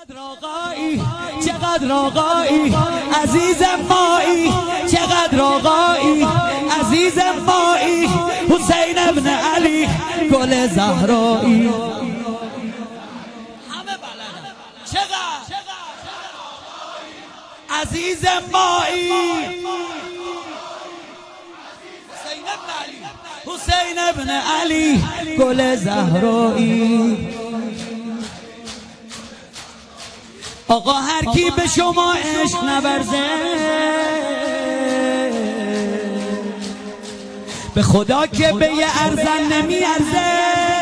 چقدر آقایی چقدر آقایی عزیزم مایی چقدر آقایی عزیزم مایی حسین ابن علی گل زهرایی همه بلدن چقدر عزیزم مایی حسین ابن علی گل زهرایی آقا هر کی به شما عشق نورزه به خدا که به یه ارزن نمیارزه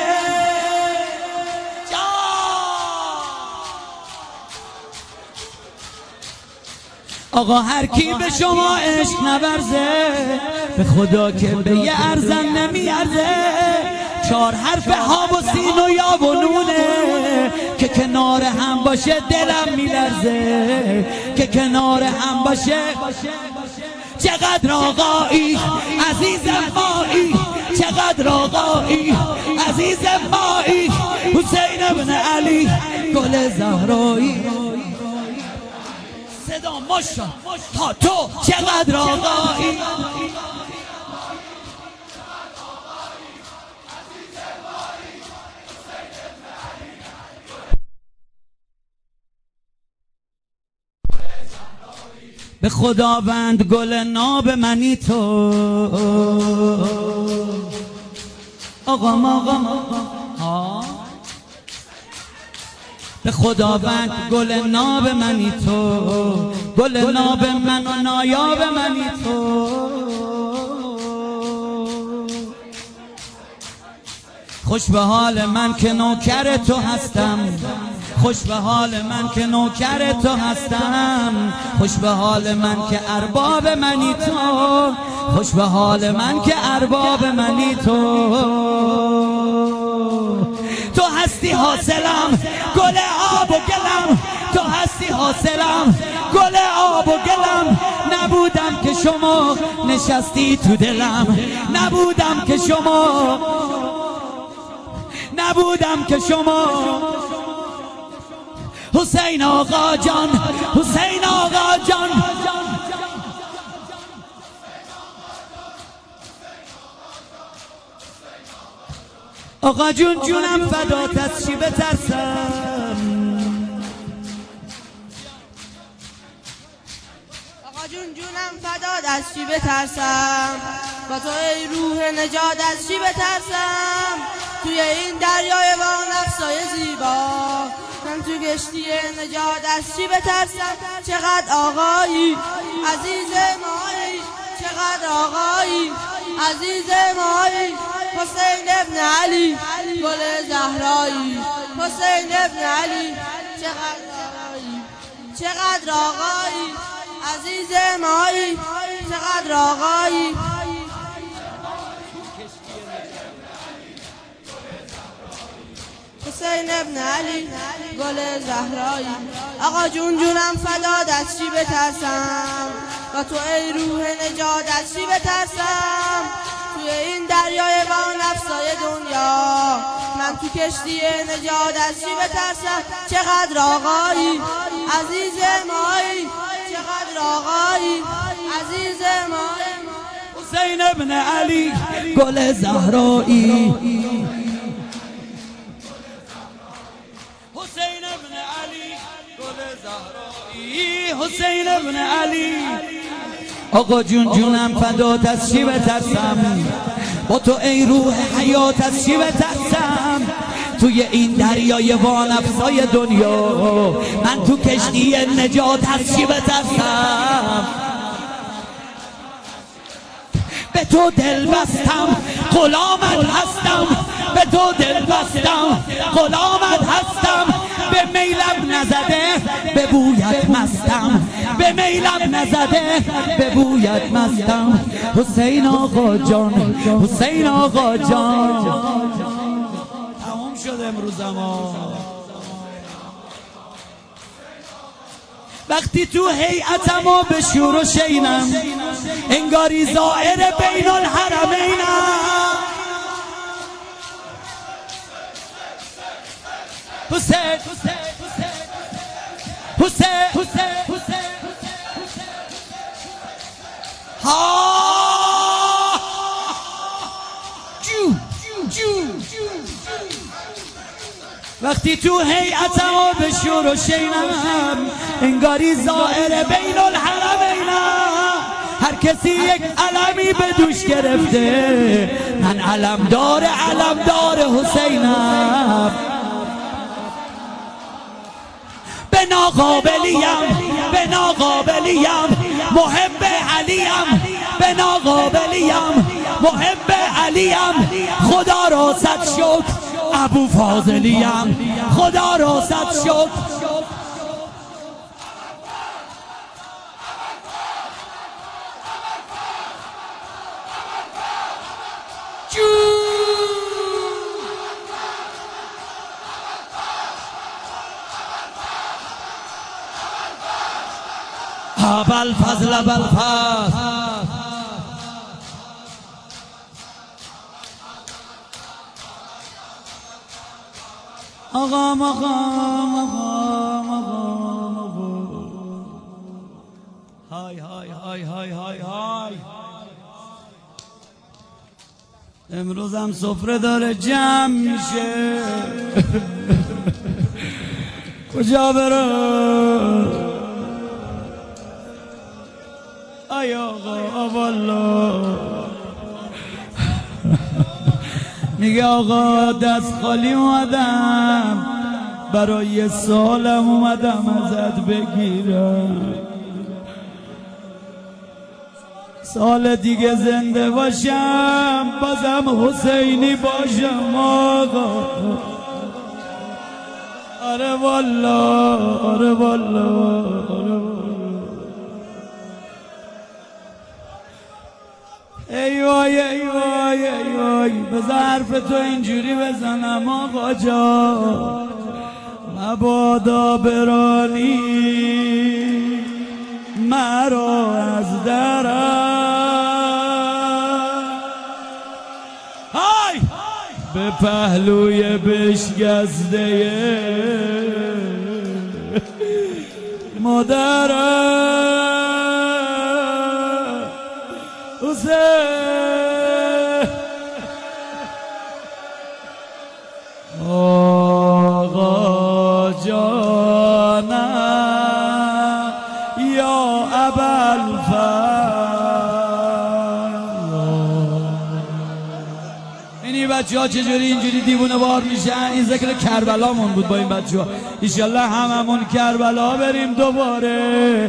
آقا هر کی به شما عشق نورزه به خدا که به یه ارزن نمیارزه چهار حرف ها و سین و یا و نونه که کنار هم باشه دلم میلرزه که کنار هم باشه چقدر آقایی عزیزم مایی چقدر آقایی عزیزم مایی حسین ابن علی گل زهرایی صدا ماشا تا تو چقدر آقایی به خداوند گل ناب منی تو آقا به خداوند گل ناب منی تو گل ناب من و نایاب منی تو خوش به حال من که نوکر تو هستم خوش به حال من که نوکر تو هستم خوش به حال من که ارباب منی تو خوش به حال من که ارباب منی تو تو هستی حاصلم گل آب و گلم تو هستی حاصلم گل آب و گلم نبودم که شما نشستی تو دلم نبودم که شما حسین آقا جان حسین آقا جان آقا جون جونم فدات از چی بترسم آقا جون جونم فدات از چی بترسم با تو ای روح نجات از چی بترسم توی این دریای وانفسای زیبا من تو کشتی نجات از چی بترسم چقدر آقایی عزیز مایی چقدر آقایی عزیز مایی حسین ابن علی گل زهرایی حسین ابن علی چقدر آقایی چقدر آقایی عزیز مایی چقدر آقایی حسین ابن علی گل زهرایی آقا جون جونم فدات از چی بترسم و تو ای روح نجات از چی بترسم توی این دریای وانفسای دنیا من تو کشتی نجات از چی بترسم چقدر آقایی عزیز مایی چقدر آقایی عزیز مایی حسین ابن علی گل زهرایی حسین ابن علی گل زهرایی حسین ابن علی آقا جون جونم فدات از چی بترسم با تو ای روح حیات از چی بترسم توی این دریای وانفسای دنیا من تو کشتی نجات از چی بترسم به تو دل بستم غلامت هستم به تو دل بستم غلامت هستم به میلم نزده به بویت مستم به میلم نزده به بویت مستم حسین آقا جان حسین آقا جان تموم شد امروزما وقتی تو هیئتم و به شور و شینم انگاری زائر بین الحرمینم حسین حسین ها وقتی تو هیئتم و به شور و شینم انگاری زائر بین الحرمینم، هر کسی یک علمی به دوش گرفته، من علمدار حسینم. به ناقابلیم محب علیم، به ناقابلیم محب علیم، خدا را صد شکر ابو فاضلیم، خدا را صد شکر. ابوالفضل آقا های امروز هم سفره داره جمع میشه کجا برم ای آقا والا میگه آقا دست خالی اومدم، برای سالم اومدم ازت بگیرم، سال دیگه زنده باشم بازم حسینی باشم آقا. آره والا آره والا ای وای ای وای ای وای، بذار حرف تو اینجوری بزنم آقا جان، مبادا برانی مرا از درم، های به پهلوی بشکسته مادرم آقا جانم یا ابوالفضل. اینی بچه ها چجوری اینجوری دیوونه بار میشن؟ این ذکر کربلامون بود با این بچه ها، ایشالله هممون کربلا بریم دوباره.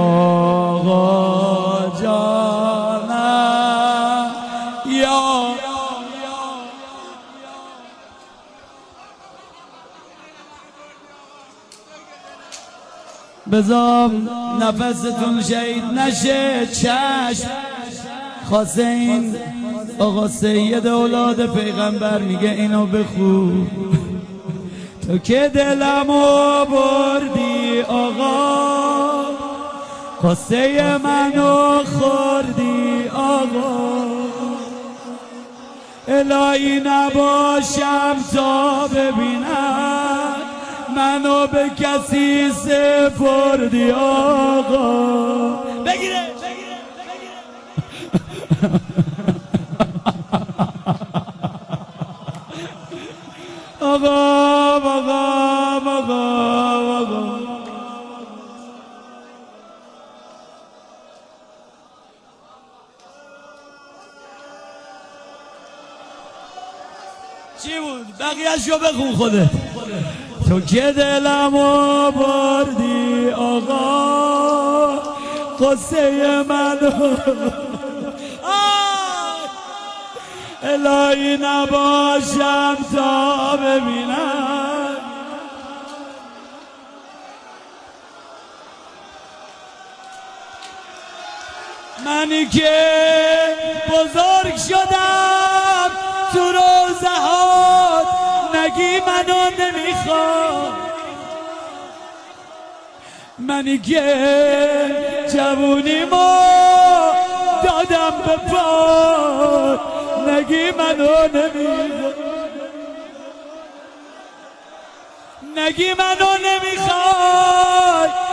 آقا جانم یا بذار نفستون شهید نشه چشم. خاصه این آقا سید اولاد پیغمبر میگه اینو بخون، تو که دلمو بردی آقا، قصه منو خوردی آقا، الهی نباشم تا ببینم منو به کسی سپردی آقا. بگیره آقا چی بود؟ بقیه‌شو بخون خودت. تو که دلمو بردی آقا، قصه منو الهی نباشم تا ببینم منی که بزرگ شدم تو روزهات، نگی منو نمیخواد، منی که جوونیمو دادم به پات، نگی منو نمیخواد، نگی منو نمیخواد،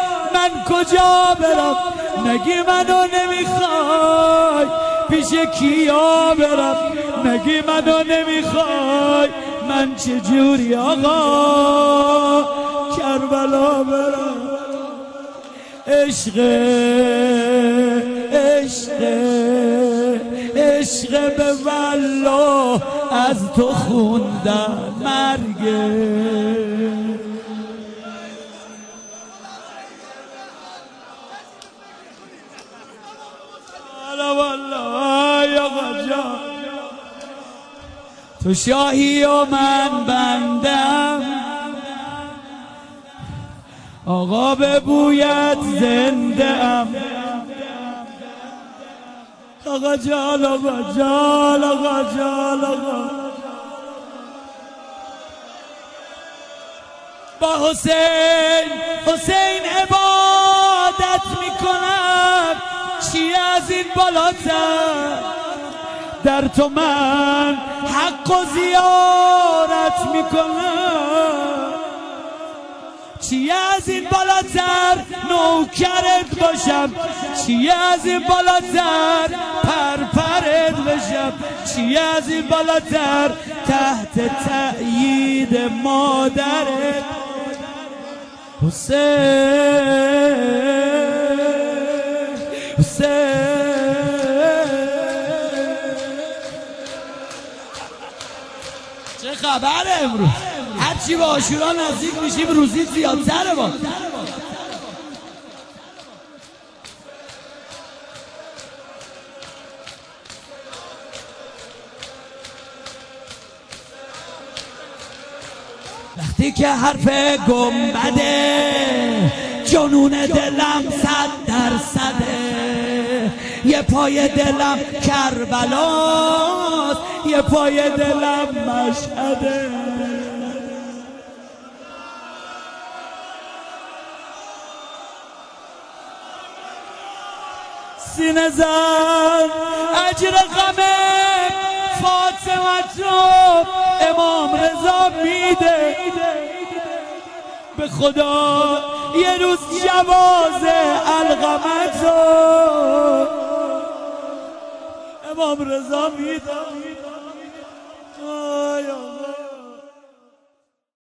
کجا برم نگی منو نمیخوای پیش کیا برم نگی منو نمیخوای من چجوری آقا کربلا برم عشق عشق عشق به والله از تو خوندم مرگه والله آقا جان تو شاهی و من بندم آقا به بویت زنده ام آقا جان آقا جان آقا جان آقا با حسین عبادت میکنم چی از این بالاتر در تو من حق و زیارت میکنم چی از این بالاتر نوکرت باشم چی از این بالاتر پرپرت باشم چی از این بالاتر تحت تأیید مادرت حسین چه خبره امروز هرچی به عاشورا نزدیک میشیم روزی زیادتره با وقتی که حرف گنبده جنون دلم 100% یه پای دلم کربلاست یه پای دلم مشهده سینه زن اجر غم فاطمه رو امام رضا میده به خدا یه روز جواز القمت رو امام رضا میده